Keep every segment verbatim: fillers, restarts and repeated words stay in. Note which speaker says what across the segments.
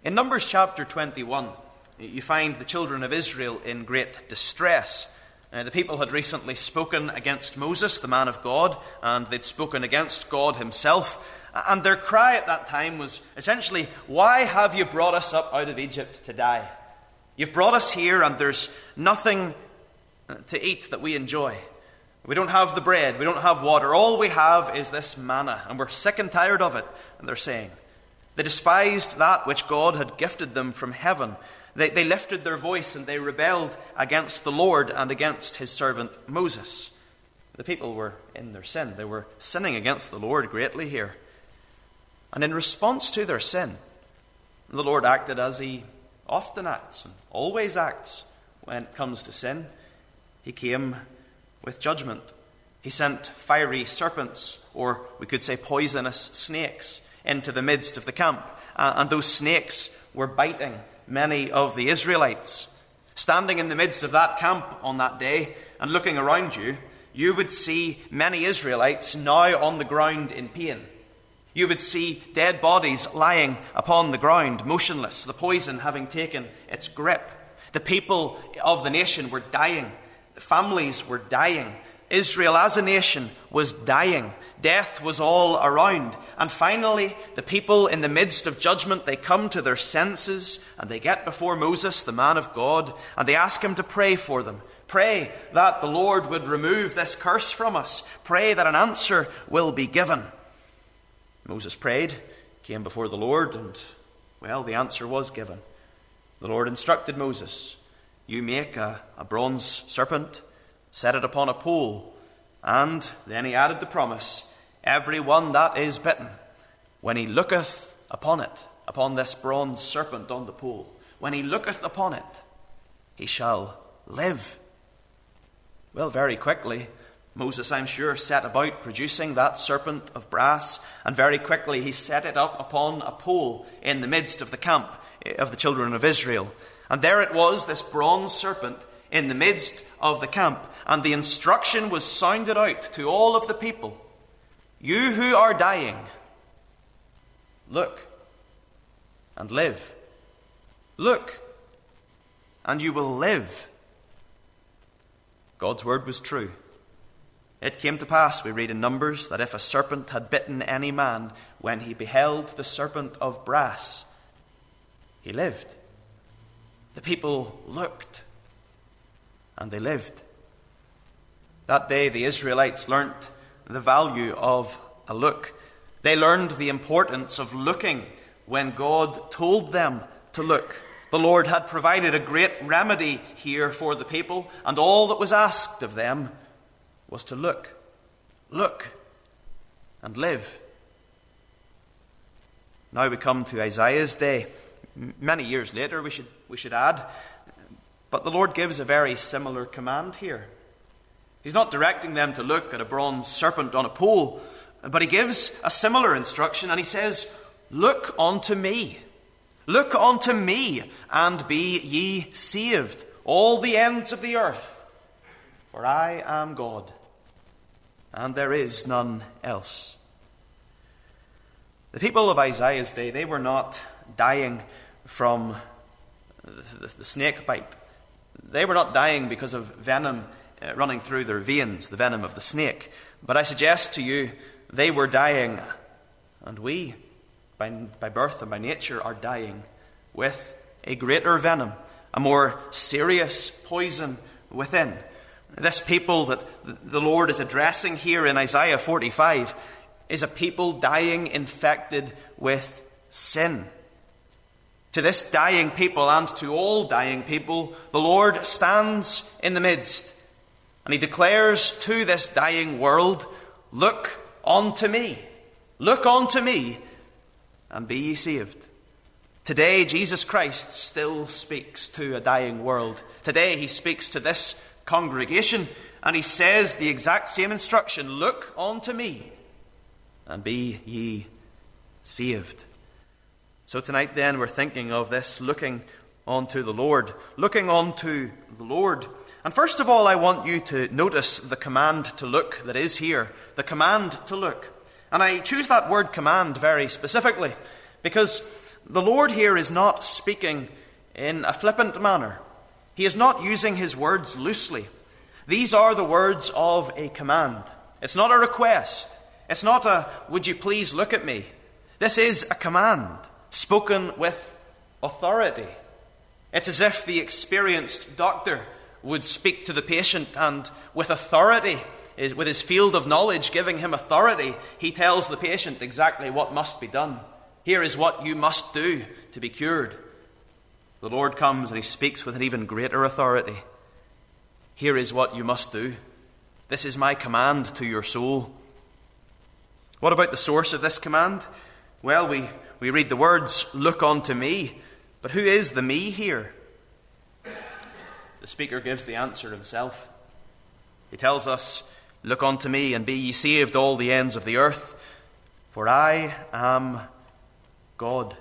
Speaker 1: In Numbers chapter twenty-one, you find the children of Israel in great distress. Uh, the people had recently spoken against Moses, the man of God, and they'd spoken against God himself. And their cry at that time was essentially, "Why have you brought us up out of Egypt to die? You've brought us here and there's nothing to eat that we enjoy. We don't have the bread, we don't have water. All we have is this manna, and we're sick and tired of it." And they're saying, they despised that which God had gifted them from heaven. They, they lifted their voice and they rebelled against the Lord and against his servant Moses. The people were in their sin. They were sinning against the Lord greatly here. And in response to their sin, the Lord acted as he often acts and always acts when it comes to sin. He came with judgment. He sent fiery serpents, or we could say poisonous snakes, into the midst of the camp. Uh, and those snakes were biting many of the Israelites. Standing in the midst of that camp on that day and looking around you, you would see many Israelites now on the ground in pain. You would see dead bodies lying upon the ground, motionless, the poison having taken its grip. The people of the nation were dying. The families were dying. Israel as a nation was dying. Death was all around. And finally, the people in the midst of judgment, they come to their senses and they get before Moses, the man of God, and they ask him to pray for them. Pray that the Lord would remove this curse from us. Pray that an answer will be given. Moses prayed, came before the Lord, and, well, the answer was given. The Lord instructed Moses, "You make a, a bronze serpent, set it upon a pole," and then he added the promise, "Every one that is bitten, when he looketh upon it," upon this bronze serpent on the pole, "when he looketh upon it, he shall live." Well, very quickly, Moses, I'm sure, set about producing that serpent of brass, and very quickly he set it up upon a pole in the midst of the camp of the children of Israel. And there it was, this bronze serpent, in the midst of the camp. And the instruction was sounded out to all of the people, "You who are dying, look and live. Look, and you will live." God's word was true. It came to pass, we read in Numbers, that if a serpent had bitten any man, when he beheld the serpent of brass, he lived. The people looked, and they lived. That day the Israelites learnt the value of a look. They learned the importance of looking when God told them to look. The Lord had provided a great remedy here for the people, and all that was asked of them was to look, look, and live. Now we come to Isaiah's day, many years later we should, we should add, but the Lord gives a very similar command here. He's not directing them to look at a bronze serpent on a pole, but he gives a similar instruction, and he says, "Look unto me. Look unto me, and be ye saved, all the ends of the earth. For I am God, and there is none else." The people of Isaiah's day, they were not dying from the, the snake bite. They were not dying because of venom uh, running through their veins, the venom of the snake. But I suggest to you, they were dying, and we, by, by birth and by nature, are dying with a greater venom, a more serious poison within. This people that the Lord is addressing here in Isaiah forty-five is a people dying infected with sin. To this dying people and to all dying people, the Lord stands in the midst, and he declares to this dying world, "Look unto me, look unto me, and be ye saved." Today, Jesus Christ still speaks to a dying world. Today, he speaks to this congregation, and he says the exact same instruction, "Look unto me, and be ye saved." So tonight then, we're thinking of this looking unto the Lord, looking unto the Lord. And first of all, I want you to notice the command to look that is here, the command to look. And I choose that word command very specifically, because the Lord here is not speaking in a flippant manner. He is not using his words loosely. These are the words of a command. It's not a request. It's not a, would you please look at me? This is a command, spoken with authority. It's as if the experienced doctor would speak to the patient, and with authority, with his field of knowledge giving him authority, he tells the patient exactly what must be done. Here is what you must do to be cured. The Lord comes and he speaks with an even greater authority. Here is what you must do. This is my command to your soul. What about the source of this command? Well, we, we read the words, look unto me. But who is the me here? The speaker gives the answer himself. He tells us, look unto me and be ye saved all the ends of the earth, for I am God.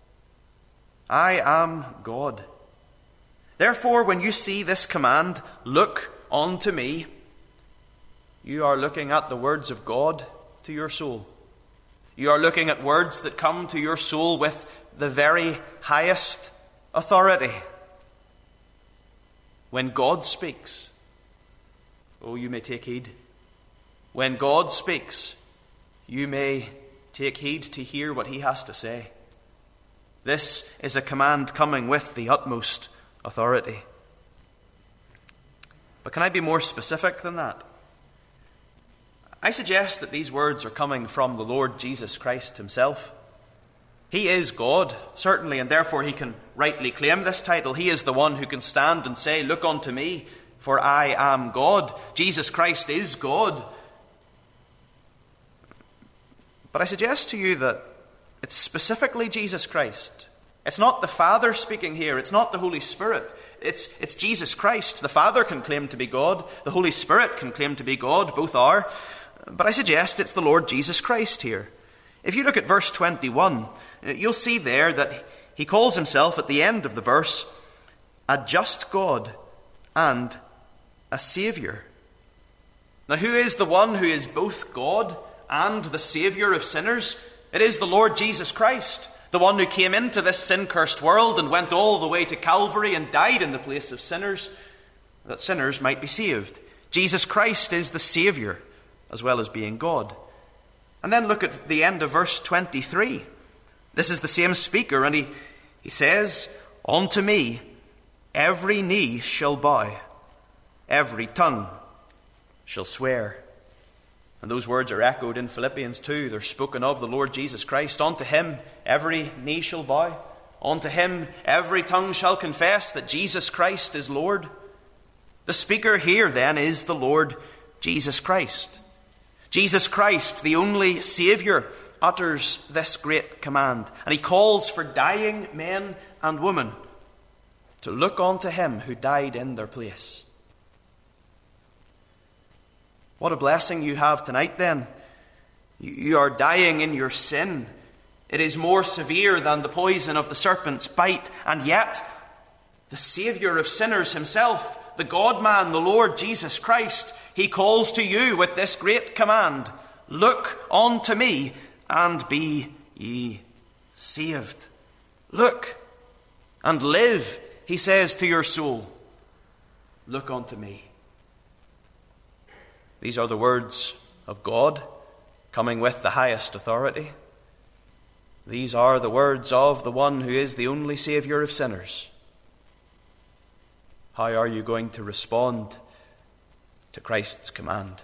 Speaker 1: I am God. Therefore, when you see this command, look unto me, you are looking at the words of God to your soul. You are looking at words that come to your soul with the very highest authority. When God speaks, oh, you may take heed. When God speaks, you may take heed to hear what he has to say. This is a command coming with the utmost authority. But can I be more specific than that? I suggest that these words are coming from the Lord Jesus Christ himself. He is God, certainly, and therefore he can rightly claim this title. He is the one who can stand and say, look unto me, for I am God. Jesus Christ is God. But I suggest to you that it's specifically Jesus Christ. It's not the Father speaking here. It's not the Holy Spirit. It's, it's Jesus Christ. The Father can claim to be God. The Holy Spirit can claim to be God. Both are. But I suggest it's the Lord Jesus Christ here. If you look at verse twenty-one, you'll see there that he calls himself at the end of the verse a just God and a Saviour. Now, who is the one who is both God and the Saviour of sinners? It is the Lord Jesus Christ, the one who came into this sin-cursed world and went all the way to Calvary and died in the place of sinners, that sinners might be saved. Jesus Christ is the Saviour, as well as being God. And then look at the end of verse twenty-three. This is the same speaker, and he, he says, unto me every knee shall bow, every tongue shall swear. And those words are echoed in Philippians two. They're spoken of the Lord Jesus Christ. Unto him every knee shall bow. Unto him every tongue shall confess that Jesus Christ is Lord. The speaker here then is the Lord Jesus Christ. Jesus Christ, the only Saviour, utters this great command. And he calls for dying men and women to look unto him who died in their place. What a blessing you have tonight then. You are dying in your sin. It is more severe than the poison of the serpent's bite. And yet, the Saviour of sinners himself, the God-man, the Lord Jesus Christ, he calls to you with this great command, look unto me and be ye saved. Look and live, he says to your soul. Look unto me. These are the words of God, coming with the highest authority. These are the words of the one who is the only Saviour of sinners. How are you going to respond to Christ's command?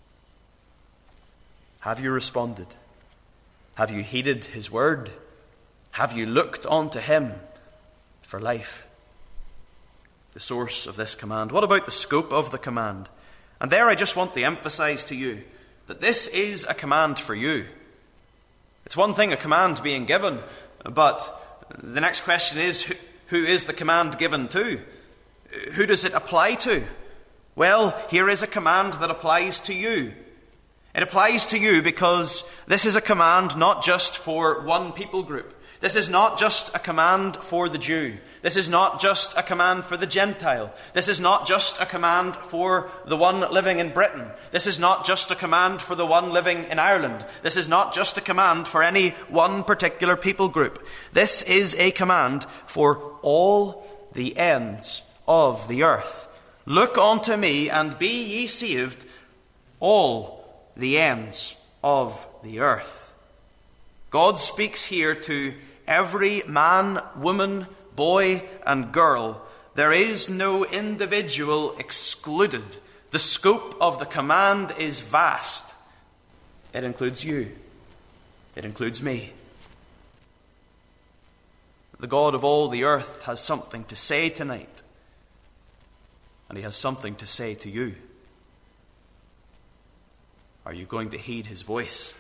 Speaker 1: Have you responded? Have you heeded his word? Have you looked unto him for life? The source of this command. What about the scope of the command? And there I just want to emphasize to you that this is a command for you. It's one thing, a command being given, but the next question is, who, who is the command given to? Who does it apply to? Well, here is a command that applies to you. It applies to you because this is a command not just for one people group. This is not just a command for the Jew. This is not just a command for the Gentile. This is not just a command for the one living in Britain. This is not just a command for the one living in Ireland. This is not just a command for any one particular people group. This is a command for all the ends of the earth. Look unto me, and be ye saved, all the ends of the earth. God speaks here to every man, woman, boy, and girl. There is no individual excluded. The scope of the command is vast. It includes you. It includes me. The God of all the earth has something to say tonight. And he has something to say to you. Are you going to heed his voice?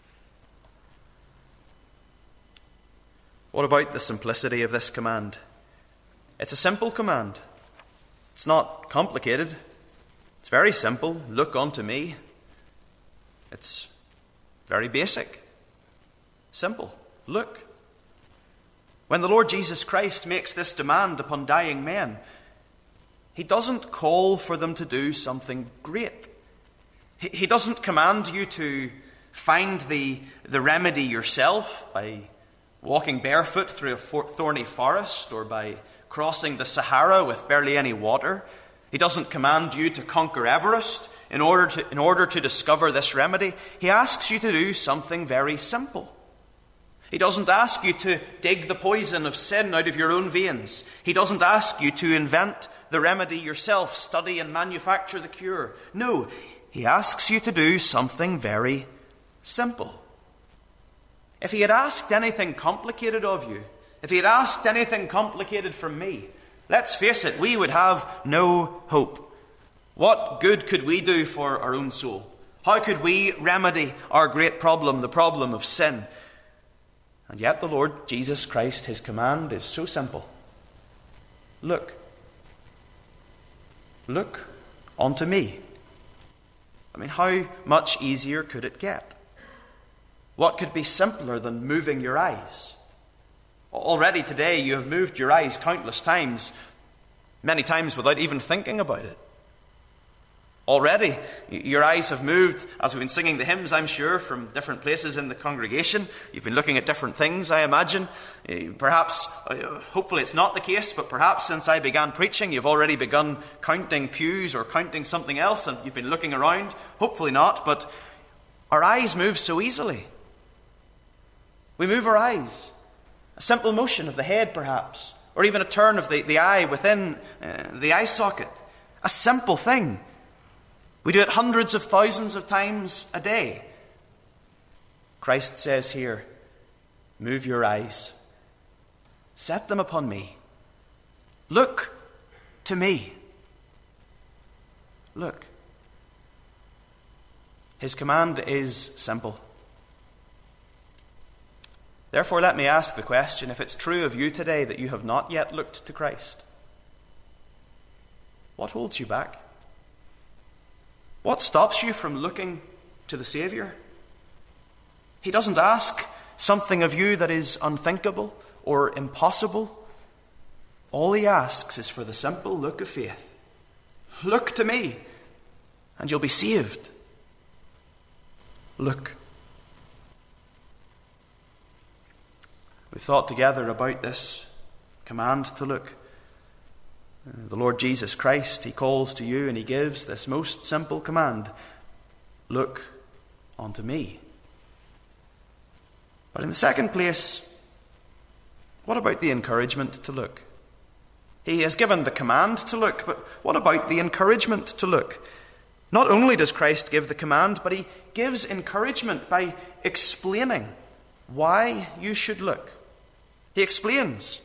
Speaker 1: What about the simplicity of this command? It's a simple command. It's not complicated. It's very simple. Look unto me. It's very basic. Simple. Look. When the Lord Jesus Christ makes this demand upon dying men, he doesn't call for them to do something great. He, he doesn't command you to find the, the remedy yourself by walking barefoot through a thorny forest or by crossing the Sahara with barely any water. He doesn't command you to conquer Everest in order to, in order to discover this remedy. He asks you to do something very simple. He doesn't ask you to dig the poison of sin out of your own veins. He doesn't ask you to invent the remedy yourself, study and manufacture the cure. No, he asks you to do something very simple. If he had asked anything complicated of you, if he had asked anything complicated from me, let's face it, we would have no hope. What good could we do for our own soul? How could we remedy our great problem, the problem of sin? And yet the Lord Jesus Christ, his command is so simple. Look. Look unto me. I mean, how much easier could it get? What could be simpler than moving your eyes? Already today you have moved your eyes countless times, many times without even thinking about it. Already your eyes have moved, as we've been singing the hymns, I'm sure, from different places in the congregation. You've been looking at different things, I imagine. Perhaps, hopefully it's not the case, but perhaps since I began preaching, you've already begun counting pews or counting something else, and you've been looking around. Hopefully not, but our eyes move so easily. We move our eyes. A simple motion of the head, perhaps, or even a turn of the, the eye within uh, the eye socket. A simple thing. We do it hundreds of thousands of times a day. Christ says here, move your eyes. Set them upon me. Look to me. Look. His command is simple. Therefore, let me ask the question, if it's true of you today that you have not yet looked to Christ, what holds you back? What stops you from looking to the Saviour? He doesn't ask something of you that is unthinkable or impossible. All he asks is for the simple look of faith. Look to me, and you'll be saved. Look. We've thought together about this command to look. The Lord Jesus Christ, he calls to you and he gives this most simple command. Look unto me. But in the second place, what about the encouragement to look? He has given the command to look, but what about the encouragement to look? Not only does Christ give the command, but he gives encouragement by explaining why you should look. He explains.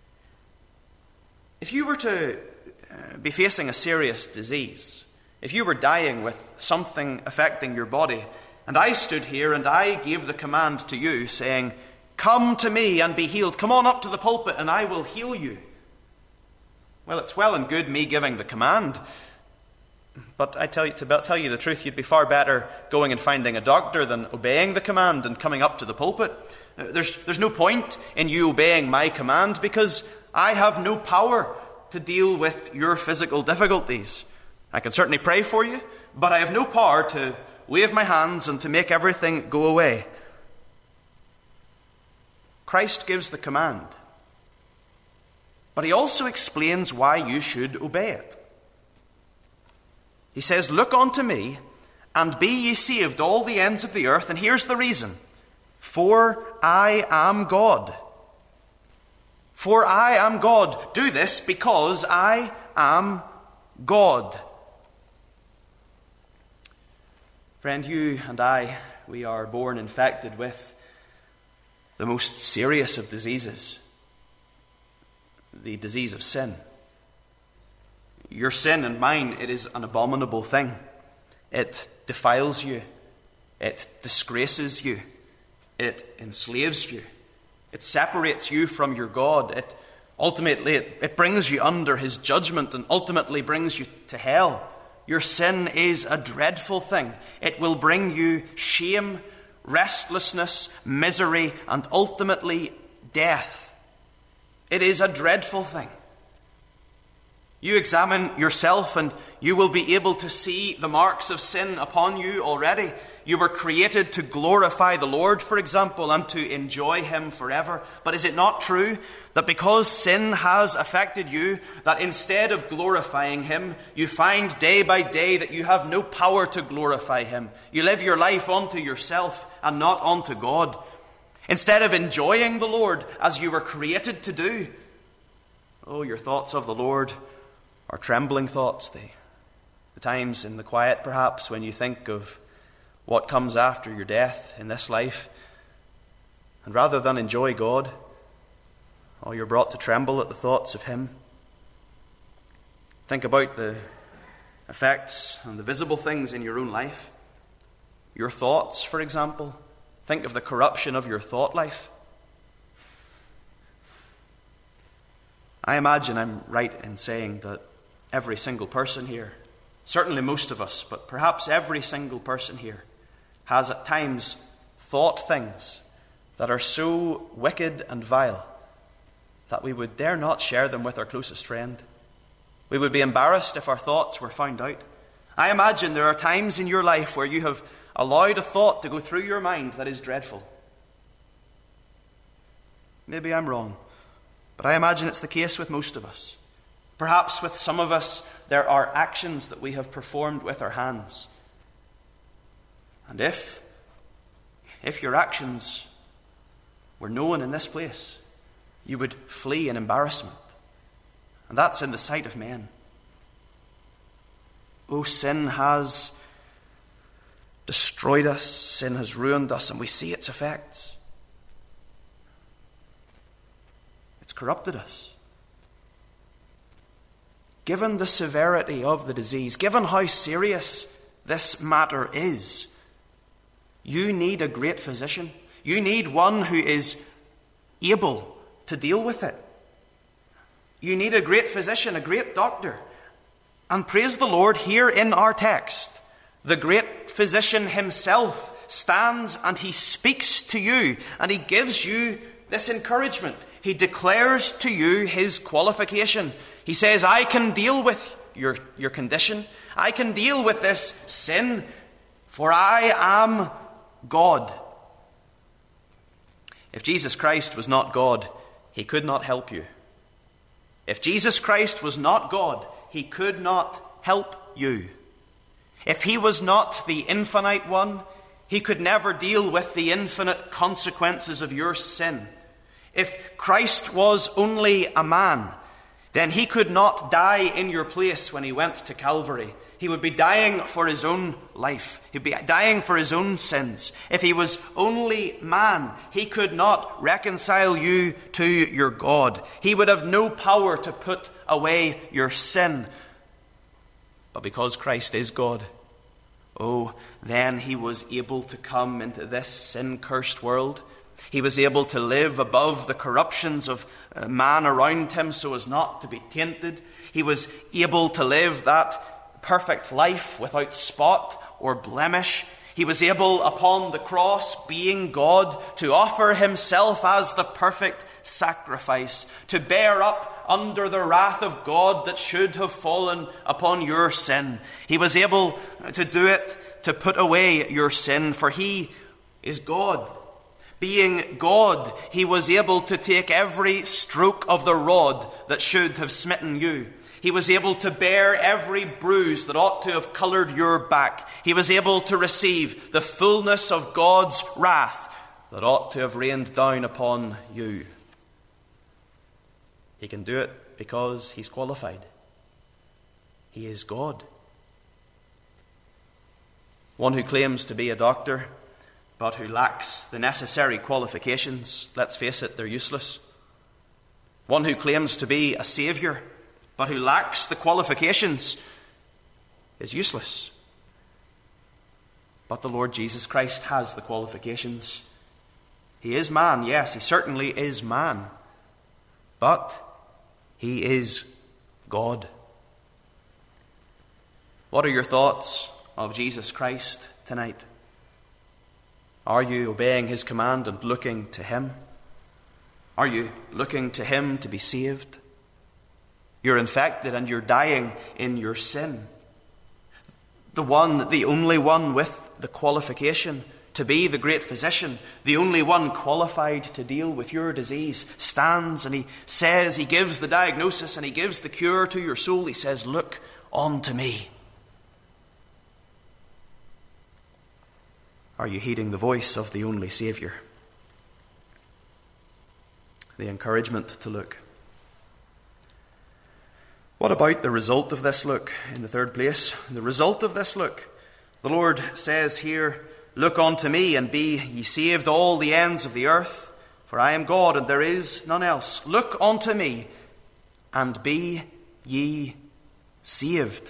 Speaker 1: If you were to uh, be facing a serious disease, if you were dying with something affecting your body, and I stood here and I gave the command to you saying, come to me and be healed, come on up to the pulpit and I will heal you. Well, it's well and good me giving the command, But I tell you, to tell you the truth, you'd be far better going and finding a doctor than obeying the command and coming up to the pulpit. There's, there's no point in you obeying my command because I have no power to deal with your physical difficulties. I can certainly pray for you, but I have no power to wave my hands and to make everything go away. Christ gives the command, but he also explains why you should obey it. He says, "Look unto me, and be ye saved all the ends of the earth." And here's the reason. For I am God. For I am God. Do this because I am God. Friend, you and I, we are born infected with the most serious of diseases, the disease of sin. Your sin and mine, it is an abominable thing. It defiles you. It disgraces you. It enslaves you. It separates you from your God. It ultimately, it, it brings you under his judgment and ultimately brings you to hell. Your sin is a dreadful thing. It will bring you shame, restlessness, misery, and ultimately death. It is a dreadful thing. You examine yourself and you will be able to see the marks of sin upon you already. You were created to glorify the Lord, for example, and to enjoy him forever. But is it not true that because sin has affected you, that instead of glorifying him, you find day by day that you have no power to glorify him? You live your life unto yourself and not unto God. Instead of enjoying the Lord as you were created to do, oh, your thoughts of the Lord are trembling thoughts. The, the times in the quiet, perhaps, when you think of what comes after your death in this life, and rather than enjoy God, oh, you're brought to tremble at the thoughts of him. Think about the effects and the visible things in your own life. Your thoughts, for example. Think of the corruption of your thought life. I imagine I'm right in saying that every single person here, certainly most of us, but perhaps every single person here, has at times thought things that are so wicked and vile that we would dare not share them with our closest friend. We would be embarrassed if our thoughts were found out. I imagine there are times in your life where you have allowed a thought to go through your mind that is dreadful. Maybe I'm wrong, but I imagine it's the case with most of us. Perhaps with some of us, there are actions that we have performed with our hands. And if, if your actions were known in this place, you would flee in embarrassment. And that's in the sight of men. Oh, sin has destroyed us. Sin has ruined us, and we see its effects. It's corrupted us. Given the severity of the disease, given how serious this matter is, you need a great physician. You need one who is able to deal with it. You need a great physician, a great doctor. And praise the Lord, here in our text, the great physician himself stands and he speaks to you and he gives you this encouragement. He declares to you his qualification. He says, I can deal with your, your condition. I can deal with this sin, for I am God. If Jesus Christ was not God, he could not help you. If Jesus Christ was not God, he could not help you. If he was not the infinite one, he could never deal with the infinite consequences of your sin. If Christ was only a man, then he could not die in your place when he went to Calvary. He would be dying for his own life. He'd be dying for his own sins. If he was only man, he could not reconcile you to your God. He would have no power to put away your sin. But because Christ is God, oh, then he was able to come into this sin-cursed world. He was able to live above the corruptions of man around him so as not to be tainted. He was able to live that perfect life without spot or blemish. He was able upon the cross, being God, to offer himself as the perfect sacrifice, to bear up under the wrath of God that should have fallen upon your sin. He was able to do it to put away your sin, for he is God. Being God, he was able to take every stroke of the rod that should have smitten you. He was able to bear every bruise that ought to have coloured your back. He was able to receive the fullness of God's wrath that ought to have rained down upon you. He can do it because he's qualified. He is God. One who claims to be a doctor, but who lacks the necessary qualifications, let's face it, they're useless. One who claims to be a saviour, but who lacks the qualifications, is useless. But the Lord Jesus Christ has the qualifications. He is man, yes, he certainly is man. But he is God. What are your thoughts of Jesus Christ tonight? Are you obeying his command and looking to him? Are you looking to him to be saved? You're infected and you're dying in your sin. The one, the only one with the qualification to be the great physician, the only one qualified to deal with your disease, stands and he says, he gives the diagnosis and he gives the cure to your soul. He says, look unto me. Are you heeding the voice of the only Saviour? The encouragement to look. What about the result of this look in the third place? The result of this look. The Lord says here, look unto me and be ye saved all the ends of the earth, for I am God and there is none else. Look unto me and be ye saved.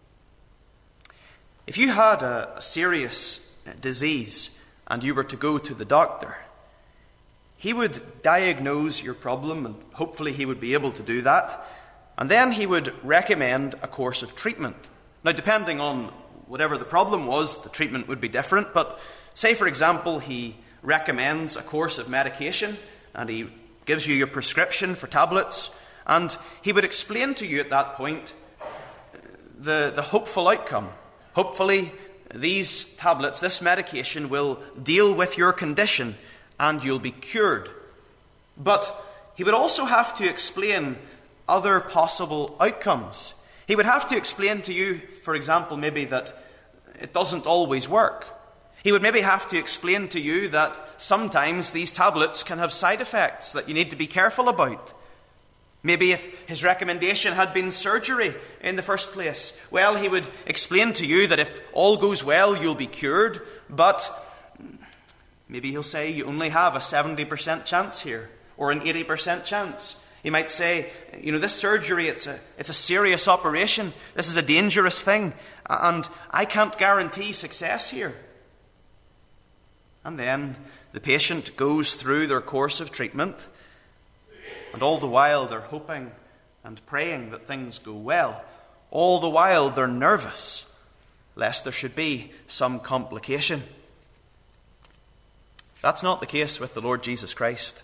Speaker 1: If you had a, a serious disease and you were to go to the doctor, he would diagnose your problem and hopefully he would be able to do that. And then he would recommend a course of treatment. Now, depending on whatever the problem was, the treatment would be different. But say, for example, he recommends a course of medication and he gives you your prescription for tablets. And he would explain to you at that point the, the hopeful outcome. Hopefully, these tablets, this medication will deal with your condition and you'll be cured. But he would also have to explain other possible outcomes. He would have to explain to you, for example, maybe that it doesn't always work. He would maybe have to explain to you that sometimes these tablets can have side effects that you need to be careful about. Maybe if his recommendation had been surgery in the first place, well, he would explain to you that if all goes well, you'll be cured, but maybe he'll say you only have a seventy percent chance here, or an eighty percent chance. He might say, you know, this surgery, it's a, it's a serious operation. This is a dangerous thing, and I can't guarantee success here. And then the patient goes through their course of treatment, and all the while they're hoping and praying that things go well. All the while they're nervous, lest there should be some complication. That's not the case with the Lord Jesus Christ.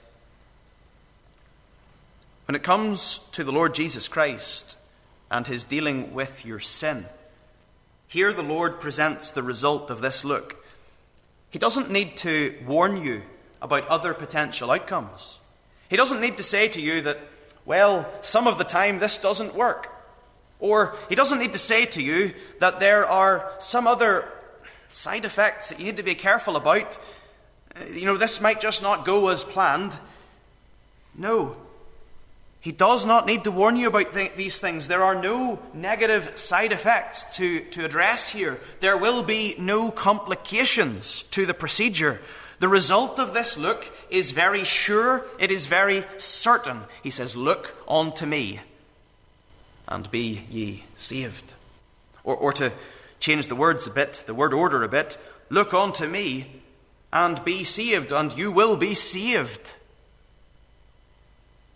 Speaker 1: When it comes to the Lord Jesus Christ and his dealing with your sin, here the Lord presents the result of this look. He doesn't need to warn you about other potential outcomes. He doesn't need to say to you that, well, some of the time this doesn't work. Or he doesn't need to say to you that there are some other side effects that you need to be careful about. You know, this might just not go as planned. No. He does not need to warn you about th- these things. There are no negative side effects to, to address here. There will be no complications to the procedure. The result of this look is very sure. It is very certain. He says, look unto me and be ye saved. Or, or to change the words a bit, the word order a bit, look unto me and be saved, and you will be saved.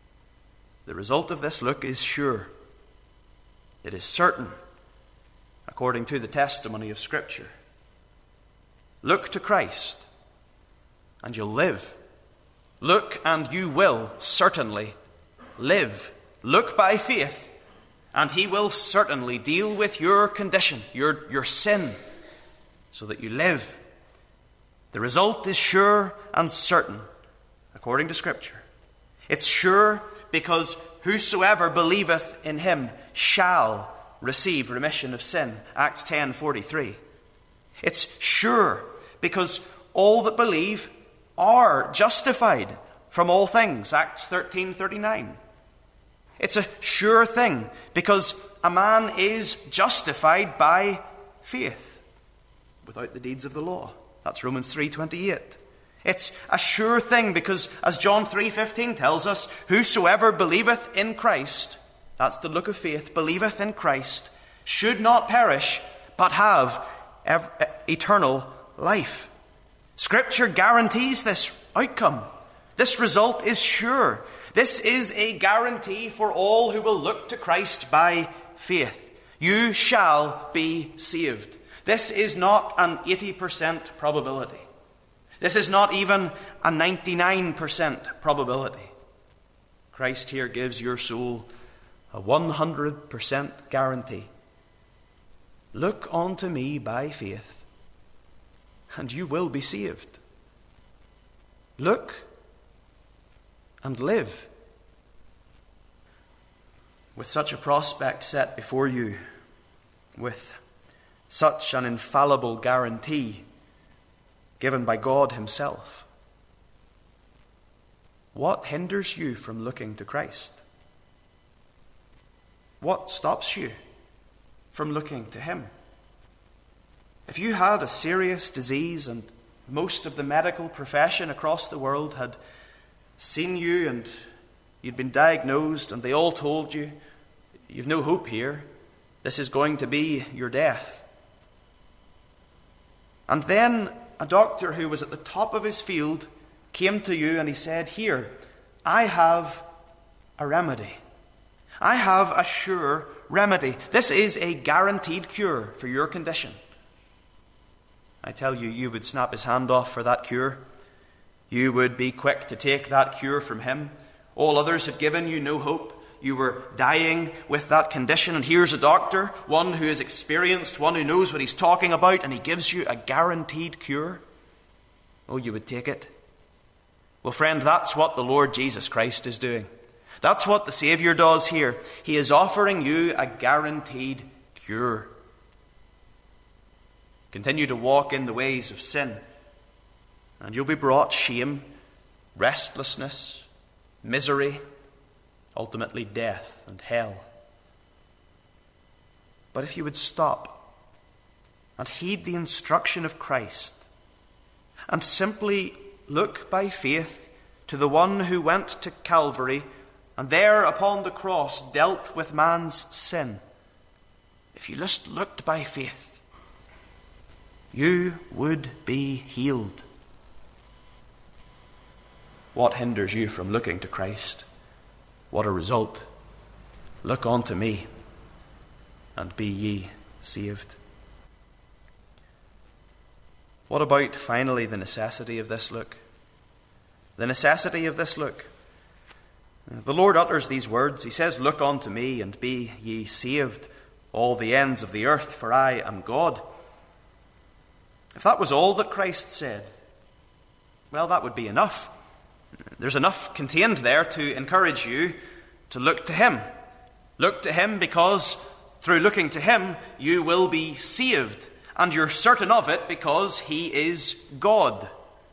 Speaker 1: The result of this look is sure. It is certain. according to the testimony of Scripture. Look to Christ, and you'll live. Look, and you will certainly live. Look by faith, and he will certainly deal with your condition, your, your sin, so that you live. The result is sure and certain, according to Scripture. It's sure because whosoever believeth in him shall receive remission of sin. Acts ten forty-three. It's sure because all that believe are justified from all things. Acts thirteen thirty-nine. It's a sure thing because a man is justified by faith without the deeds of the law. That's Romans three twenty-eight. It's a sure thing because, as John three fifteen tells us, whosoever believeth in Christ, that's the look of faith, believeth in Christ, should not perish, but have ev- eternal life. Scripture guarantees this outcome. This result is sure. This is a guarantee for all who will look to Christ by faith. You shall be saved. This is not an eighty percent probability. This is not even a ninety-nine percent probability. Christ here gives your soul a one hundred percent guarantee. Look unto me by faith, and you will be saved. Look and live. With such a prospect set before you, with such an infallible guarantee given by God himself, what hinders you from looking to Christ? What stops you from looking to him? If you had a serious disease and most of the medical profession across the world had seen you and you'd been diagnosed and they all told you, you've no hope here, this is going to be your death. And then a doctor who was at the top of his field came to you and he said, here, I have a remedy. I have a sure remedy. This is a guaranteed cure for your condition. I tell you, you would snap his hand off for that cure. You would be quick to take that cure from him. All others had given you no hope. You were dying with that condition, and here's a doctor, one who is experienced, one who knows what he's talking about, and he gives you a guaranteed cure. Oh, you would take it. Well, friend, that's what the Lord Jesus Christ is doing. That's what the Savior does here. He is offering you a guaranteed cure. Continue to walk in the ways of sin, and you'll be brought shame, restlessness, misery, ultimately death and hell. But if you would stop and heed the instruction of Christ and simply look by faith to the one who went to Calvary and there upon the cross dealt with man's sin, if you just looked by faith, you would be healed. What hinders you from looking to Christ? What a result. Look unto me, and be ye saved. What about, finally, the necessity of this look? The necessity of this look. The Lord utters these words. He says, look unto me, and be ye saved, all the ends of the earth, for I am God. If that was all that Christ said, well, that would be enough. There's enough contained there to encourage you to look to him. Look to him because through looking to him you will be saved. And you're certain of it because he is God.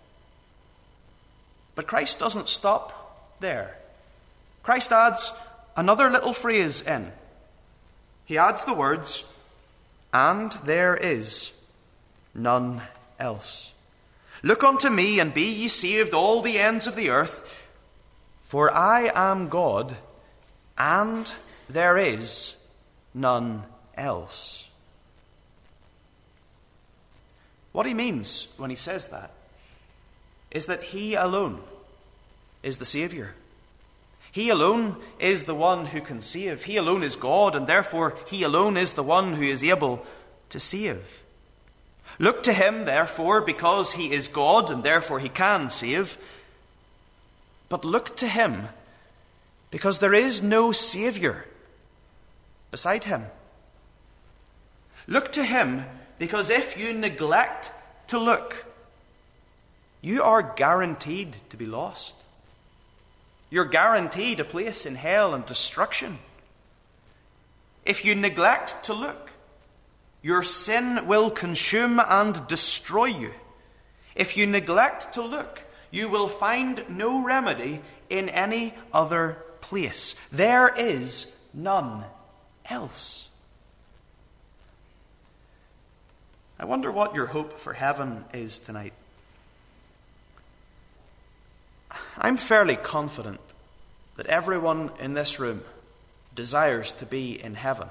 Speaker 1: But Christ doesn't stop there. Christ adds another little phrase in. He adds the words, and there is none else. Look unto me, and be ye saved, all the ends of the earth, for I am God, and there is none else. What he means when he says that is that he alone is the Saviour. He alone is the one who can save. He alone is God, and therefore he alone is the one who is able to save. Look to him, therefore, because he is God and therefore he can save. But look to him because there is no Saviour beside him. Look to him because if you neglect to look, you are guaranteed to be lost. You're guaranteed a place in hell and destruction. If you neglect to look, your sin will consume and destroy you. If you neglect to look, you will find no remedy in any other place. There is none else. I wonder what your hope for heaven is tonight. I'm fairly confident that everyone in this room desires to be in heaven.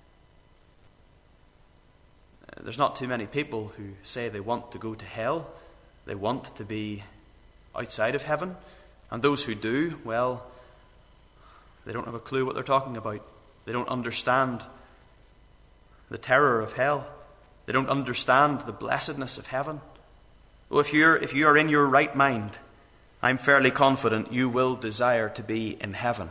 Speaker 1: There's not too many people who say they want to go to hell. They want to be outside of heaven. And those who do, well, they don't have a clue what they're talking about. They don't understand the terror of hell. They don't understand the blessedness of heaven. Well, if you're, if you are in your right mind, I'm fairly confident you will desire to be in heaven.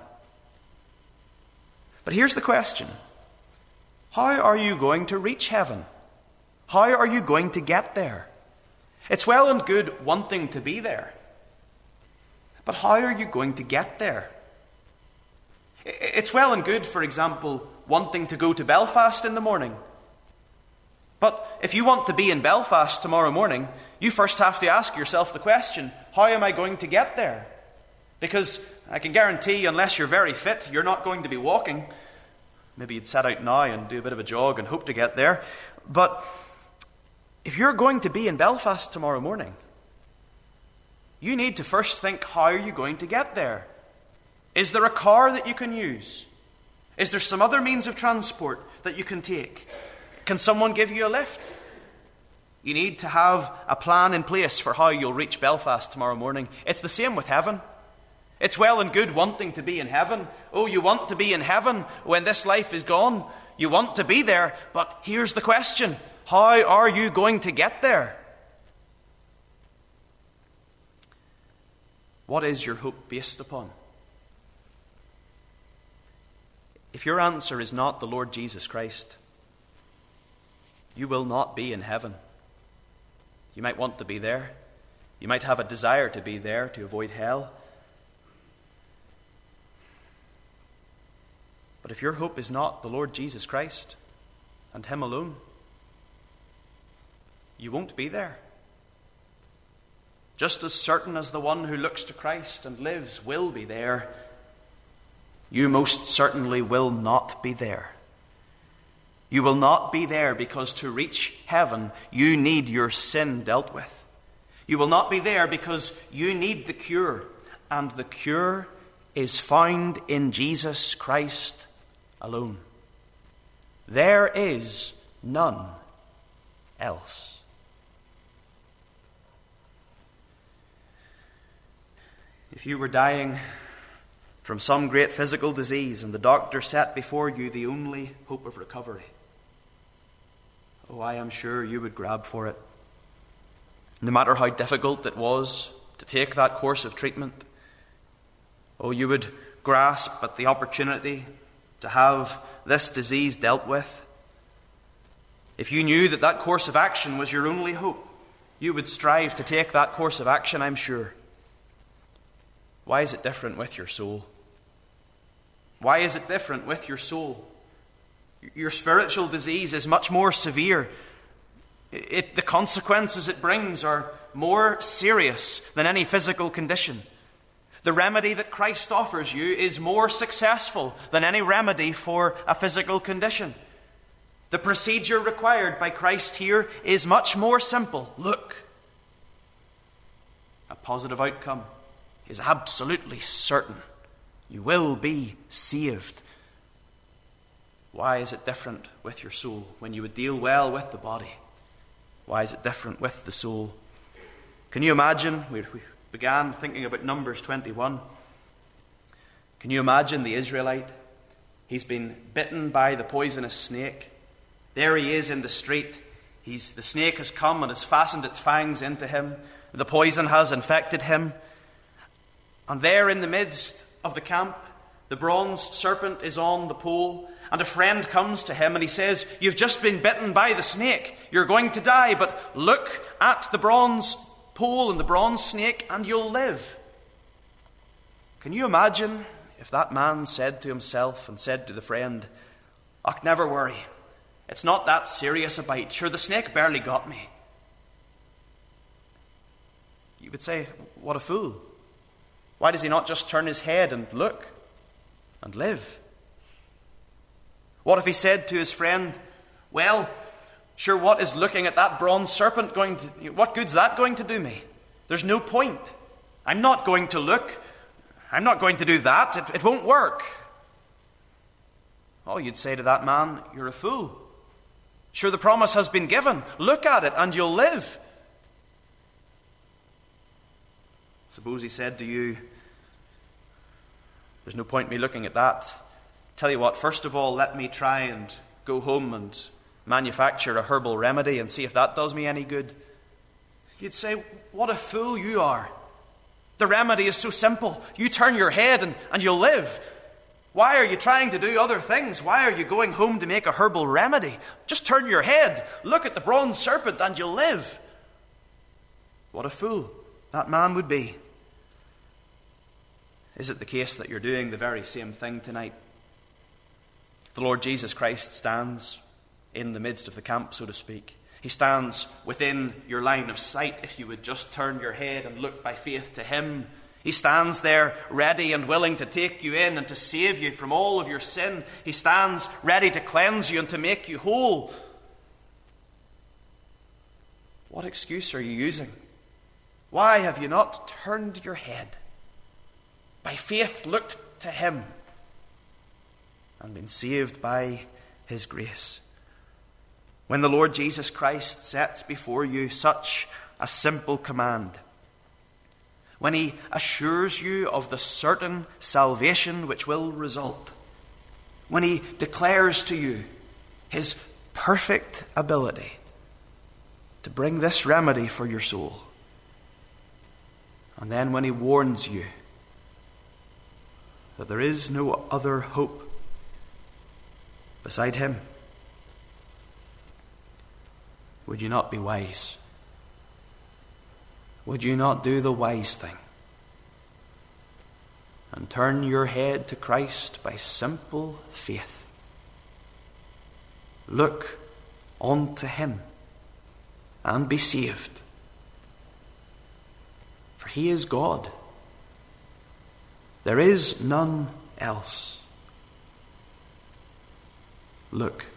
Speaker 1: But here's the question. How are you going to reach heaven? How are you going to get there? It's well and good wanting to be there. But how are you going to get there? It's well and good, for example, wanting to go to Belfast in the morning. But if you want to be in Belfast tomorrow morning, you first have to ask yourself the question, how am I going to get there? Because I can guarantee, unless you're very fit, you're not going to be walking. Maybe you'd set out now and do a bit of a jog and hope to get there. But if you're going to be in Belfast tomorrow morning, you need to first think, how are you going to get there? Is there a car that you can use? Is there some other means of transport that you can take? Can someone give you a lift? You need to have a plan in place for how you'll reach Belfast tomorrow morning. It's the same with heaven. It's well and good wanting to be in heaven. Oh, you want to be in heaven when this life is gone. You want to be there, but here's the question. How are you going to get there? What is your hope based upon? If your answer is not the Lord Jesus Christ, you will not be in heaven. You might want to be there. You might have a desire to be there to avoid hell. But if your hope is not the Lord Jesus Christ and Him alone, you won't be there. Just as certain as the one who looks to Christ and lives will be there, you most certainly will not be there. You will not be there because to reach heaven, you need your sin dealt with. You will not be there because you need the cure, and the cure is found in Jesus Christ alone. There is none else. If you were dying from some great physical disease and the doctor set before you the only hope of recovery, oh, I am sure you would grab for it. No matter how difficult it was to take that course of treatment, oh, you would grasp at the opportunity to have this disease dealt with. If you knew that that course of action was your only hope, you would strive to take that course of action, I'm sure. Why is it different with your soul? Why is it different with your soul? Your spiritual disease is much more severe. It, the consequences it brings are more serious than any physical condition. The remedy that Christ offers you is more successful than any remedy for a physical condition. The procedure required by Christ here is much more simple. Look, a positive outcome is absolutely certain. You will be saved. Why is it different with your soul when you would deal well with the body? Why is it different with the soul? Can you imagine? We began thinking about Numbers twenty-one. Can you imagine the Israelite? He's been bitten by the poisonous snake. There he is in the street. He's, the snake has come and has fastened its fangs into him. The poison has infected him. And there in the midst of the camp, the bronze serpent is on the pole, and a friend comes to him and he says, "You've just been bitten by the snake. You're going to die, but look at the bronze pole and the bronze snake and you'll live." Can you imagine if that man said to himself and said to the friend, "Och, never worry. It's not that serious a bite. Sure, the snake barely got me." You would say, what a fool. Why does he not just turn his head and look and live? What if he said to his friend, "Well, sure, what is looking at that bronze serpent going to, what good's that going to do me? There's no point. I'm not going to look. I'm not going to do that. It, it won't work." Oh, you'd say to that man, "You're a fool. Sure, the promise has been given. Look at it and you'll live." Suppose he said to you, "There's no point me looking at that. Tell you what, first of all, let me try and go home and manufacture a herbal remedy and see if that does me any good." You'd say, what a fool you are. The remedy is so simple. You turn your head and, and you'll live. Why are you trying to do other things? Why are you going home to make a herbal remedy? Just turn your head, look at the bronze serpent, and you'll live. What a fool that man would be. Is it the case that you're doing the very same thing tonight? The Lord Jesus Christ stands in the midst of the camp, so to speak. He stands within your line of sight if you would just turn your head and look by faith to him. He stands there ready and willing to take you in and to save you from all of your sin. He stands ready to cleanse you and to make you whole. What excuse are you using? Why have you not turned your head? By faith looked to him and been saved by his grace. When the Lord Jesus Christ sets before you such a simple command, when he assures you of the certain salvation which will result, when he declares to you his perfect ability to bring this remedy for your soul, and then when he warns you that there is no other hope beside him, would you not be wise? Would you not do the wise thing and turn your head to Christ by simple faith? Look unto him and be saved. For he is God. There is none else. Look.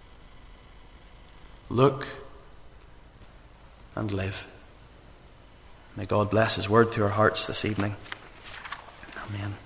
Speaker 1: Look and live. May God bless his word to our hearts this evening. Amen.